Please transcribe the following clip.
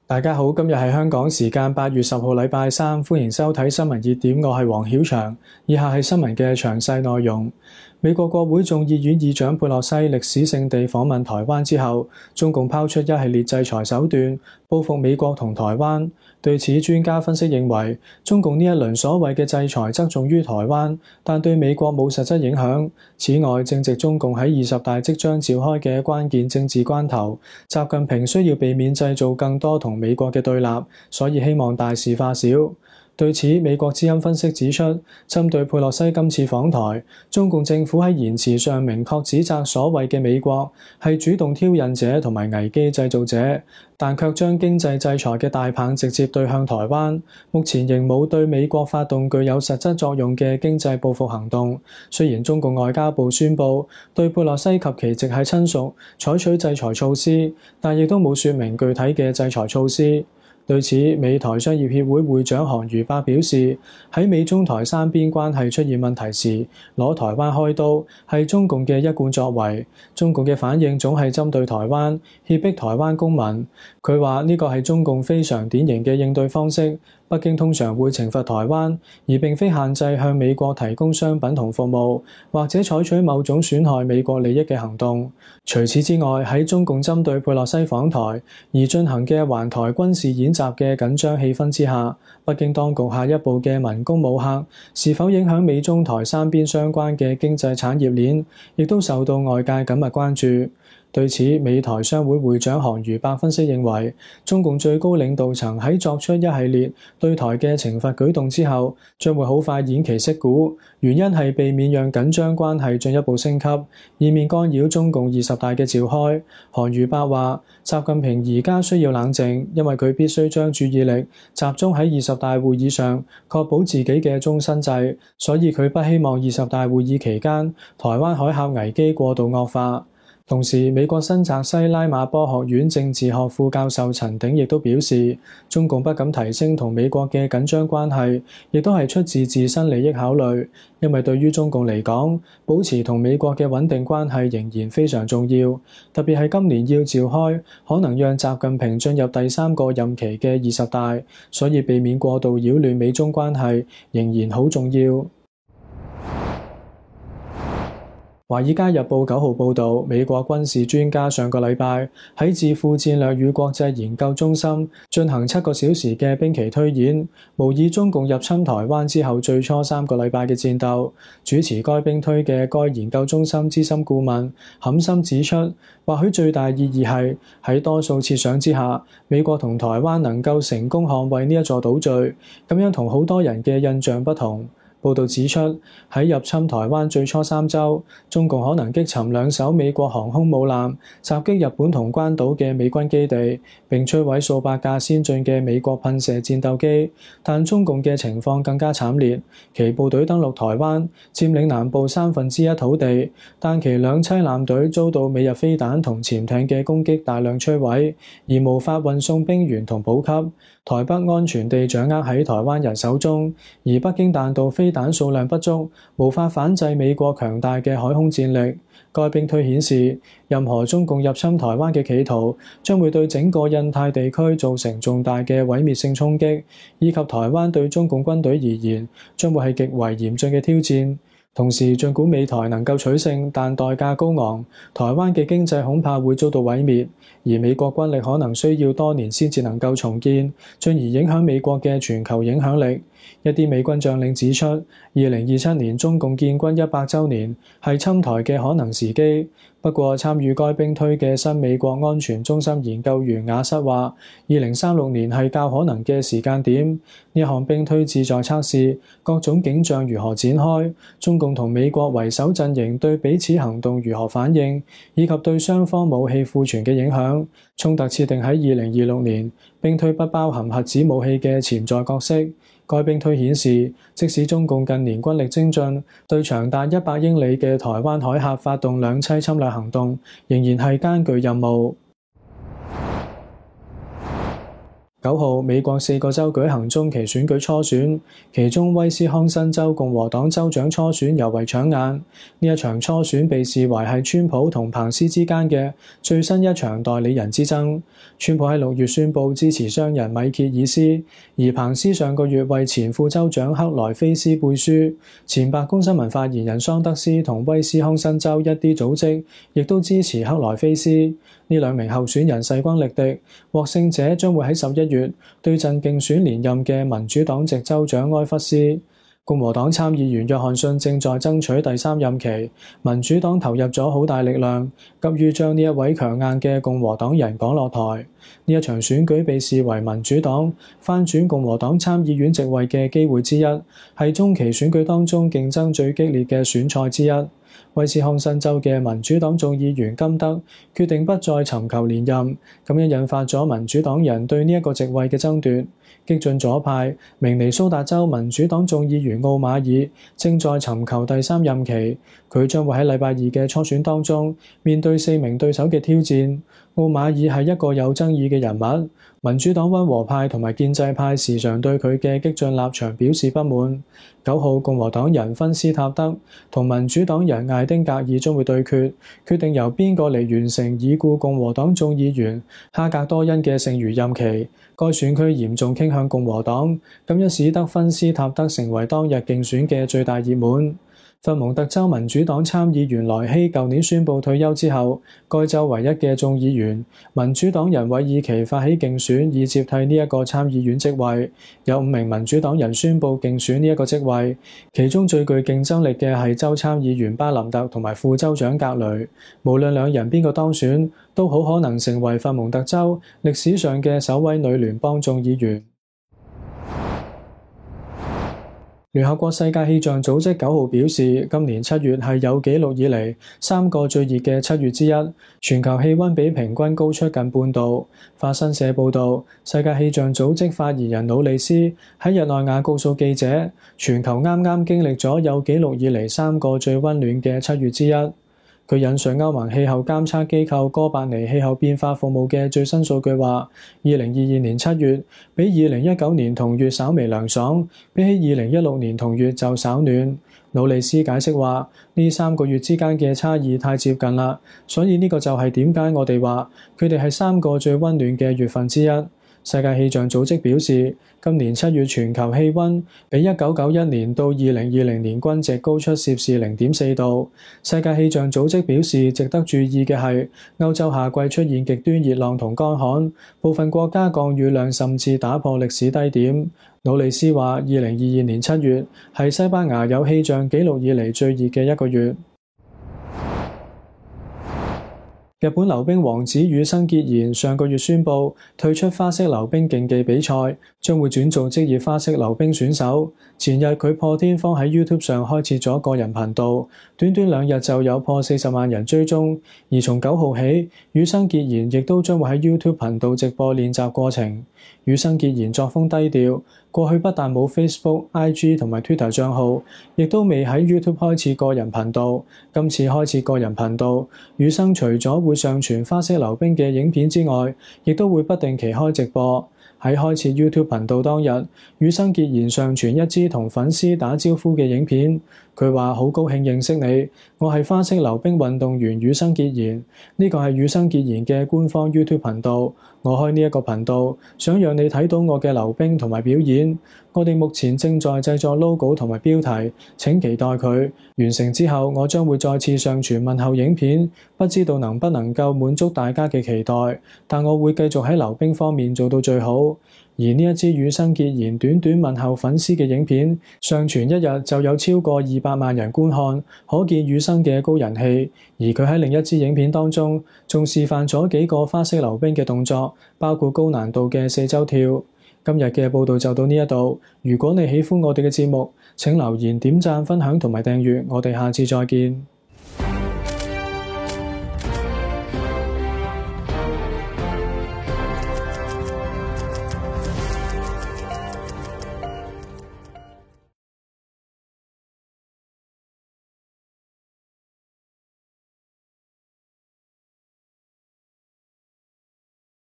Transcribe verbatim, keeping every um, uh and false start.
大家好，今日係香港時間八月十號禮拜三，歡迎收睇新聞熱點，我係黃曉翔。以下係新聞嘅詳細內容。美國國會眾議院議長佩洛西歷史性地訪問台灣之後，中共拋出一系列制裁手段，報復美國同台灣。對此，專家分析認為，中共呢一輪所謂嘅制裁側重於台灣，但對美國冇實質影響。此外，正值中共喺二十大即將召開嘅關鍵政治關頭，習近平需要避免製造更多同美國嘅對立，所以希望大事化小。對此，美國之音分析指出，針對佩洛西今次訪台，中共政府喺言辭上明確指責所謂嘅美國係主動挑釁者同埋危機製造者，但卻將經濟制裁嘅大棒直接對向台灣。目前仍冇對美國發動具有實質作用嘅經濟報復行動。雖然中共外交部宣布對佩洛西及其直系親屬採取制裁措施，但亦都冇說明具體嘅制裁措施。對此，美台商業協會會長韓如伯表示，喺美中台三邊關係出現問題時，攞台灣開刀係中共嘅一貫作為。中共嘅反應總係針對台灣，脅迫台灣公民。佢話呢個係中共非常典型嘅應對方式。北京通常會懲罰台灣，而並非限制向美國提供商品同服務，或者採取某種損害美國利益嘅行動。除此之外，喺中共針對佩洛西訪台而進行嘅環台軍事演習嘅緊張氣氛之下，北京當局下一步嘅文攻武嚇是否影響美中台三邊相關嘅經濟產業鏈，亦都受到外界緊密關注。對此，美台商會會長韓如伯分析認為，中共最高領導層喺作出一系列對台嘅懲罰舉動之後，將會好快偃旗息鼓，原因係避免讓緊張關係進一步升級，以免干擾中共二十大嘅召開。韓如伯話，習近平而家需要冷靜，因為佢必須將注意力集中喺二十大會議上，確保自己嘅終身制，所以佢不希望二十大會議期間台灣海峽危機過度惡化。同時，美國新澤西拉馬波學院政治學副教授陳鼎亦都表示，中共不敢提升同美國嘅緊張關係，亦都係出自自身利益考慮，因為對於中共嚟講，保持同美國嘅穩定關係仍然非常重要，特別係今年要召開可能讓習近平進入第三個任期嘅二十大，所以避免過度擾亂美中關係仍然好重要。《華爾街日報》九號報導，美國軍事專家上個禮拜喺智庫戰略與國際研究中心進行七個小時嘅兵棋推演，模擬中共入侵台灣之後最初三個禮拜嘅戰鬥。主持該兵推嘅該研究中心資深顧問坎森指出，或許最大意義係喺多數設想之下，美國同台灣能夠成功捍衛呢一座島嶼，咁樣同好多人嘅印象不同。報導指出，喺入侵台灣最初三週，中共可能擊沉兩艘美國航空母艦，襲擊日本同關島嘅美軍基地，並摧毀數百架先進嘅美國噴射戰鬥機。但中共嘅情況更加慘烈，其部隊登陸台灣，佔領南部三分之一土地，但其兩棲艦隊遭到美日飛彈同潛艇嘅攻擊大量摧毀，而無法運送兵員同補給。台北安全地掌握喺台灣人手中，而北京彈道飛彈數量不足，無法反制美國強大嘅海空戰力。該兵推顯示，任何中共入侵台灣嘅企圖，將會對整個印太地區造成重大嘅毀滅性衝擊，以及台灣對中共軍隊而言，將會係極為嚴峻嘅挑戰。同時，儘管美台能夠取勝，但代價高昂，台灣嘅經濟恐怕會遭到毀滅，而美國軍力可能需要多年先至能夠重建，進而影響美國嘅全球影響力。一啲美軍將領指出，二零二七年中共建軍一百週年係侵台嘅可能時機。不過，參與該兵推嘅新美國安全中心研究員雅瑟話，二零三六年係較可能嘅時間點。呢項兵推旨在測試各種景象如何展開，中共同美國為首陣營對彼此行動如何反應，以及對雙方武器庫存嘅影響。衝突設定喺二零二六年，兵推不包含核子武器嘅潛在角色。該兵推顯示，即使中共近年軍力精進，對長達一百英里嘅台灣海峽發動兩棲侵略行動，仍然係艱巨任務。 九號，美國四個州舉行中期選舉初選，其中威斯康辛州共和黨州長初選尤為搶眼。呢一場初選被視為係川普同彭斯之間嘅最新一場代理人之爭。川普喺六月宣布支持商人米歇爾斯，而彭斯上個月為前副州長克萊菲斯背書。前白宮新聞發言人桑德斯同威斯康辛州一啲組織亦都支持克萊菲斯。呢兩名候選人勢均力敵，獲勝者將會喺十一月對陣競選連任嘅民主黨籍州長埃弗斯。共和黨參議員約翰遜正在爭取第三任期，民主黨投入咗好大力量，急於將呢一位強硬嘅共和黨人趕落台。呢一場選舉被視為民主黨翻轉共和黨參議院席位嘅機會之一，係中期選舉當中競爭最激烈嘅選賽之一。威斯康辛州嘅民主黨眾議員金德決定不再尋求連任，咁樣引發咗民主黨人對呢一個席位嘅爭奪。激進左派明尼蘇達州民主黨眾議員奧馬爾正在尋求第三任期，佢將會喺禮拜二嘅初選當中面對四名對手嘅挑戰。奧馬爾係一個有爭議嘅人物，民主黨溫和派同埋建制派時常對佢嘅激進立場表示不滿。九號，共和黨人芬斯塔德同民主黨人艾丁格爾將會對決，決定由邊個嚟完成已故共和黨眾議員哈格多恩嘅剩餘任期。該選區嚴重傾向共和黨，咁樣使得芬斯塔德成為當日競選嘅最大熱門。佛蒙特州民主黨參議員萊希舊年宣布退休之後，該州唯一嘅眾議員，民主黨人韋爾奇發起競選以接替呢一個參議院職位。有五名民主黨人宣布競選呢一個職位，其中最具競爭力嘅係州參議員巴林特同埋副州長格雷。無論兩人邊個當選，都好可能成為佛蒙特州歷史上嘅首位女聯邦眾議員。聯合國世界氣象組織九號表示，今年七月係有紀錄以嚟三個最熱嘅七月之一，全球氣溫比平均高出近半度。法新社報導，世界氣象組織發言人努利斯喺日內瓦告訴記者，全球啱啱經歷咗有紀錄以嚟三個最溫暖嘅七月之一。佢引述歐盟氣候監測機構哥白尼氣候變化服務嘅最新數據話，二零二二年七月比二零一九年同月稍微涼爽，比起二零一六年同月就稍暖。努利斯解釋話，呢三個月之間嘅差異太接近啦，所以呢個就係點解我哋話佢哋係三個最溫暖嘅月份之一。世界氣象組織表示，今年七月全球氣溫比一九九一年到二零二零年均值高出攝氏零點四度。世界氣象組織表示，值得注意嘅係，歐洲夏季出現極端熱浪同乾旱，部分國家降雨量甚至打破歷史低點。努利斯話，二零二二年七月係西班牙有氣象紀錄以嚟最熱嘅一個月。日本溜冰王子羽生結弦上個月宣布退出花式溜冰競技比賽，將會轉做職業花式溜冰選手。前日佢破天荒喺 YouTube 上開設咗個人頻道，短短兩日就有破四十萬人追蹤。而從九號起，羽生結弦亦都將會喺 YouTube 頻道直播練習過程。羽生結弦作風低調，過去不但冇 Facebook、I G 同埋 Twitter 賬號，亦都未喺 YouTube 開設個人頻道。今次開設個人頻道，羽生除咗會上傳花式溜冰嘅影片之外，亦都會不定期開直播。喺開設 YouTube 頻道當日，羽生結弦上傳一支同粉絲打招呼嘅影片。佢話好高興認識你，我係花式溜冰運動員羽生結弦。呢個係羽生結弦嘅官方 YouTube 頻道。我開呢一個頻道，想讓你睇到我嘅溜冰同埋表演。我哋目前正在製作 logo 同埋標題，請期待佢。完成之後，我將會再次上傳問候影片，不知道能不能夠滿足大家嘅期待，但我會繼續喺溜冰方面做到最好。而呢一支羽生結弦短短問候粉絲嘅影片，上傳一日就有超過二百萬人觀看，可見羽生嘅高人氣。而佢喺另一支影片當中，仲示範咗幾個花式溜冰嘅動作，包括高難度嘅四周跳。今日嘅報道就到呢一度。如果你喜歡我哋嘅節目，請留言、點讚、分享同埋訂閱。我哋下次再見。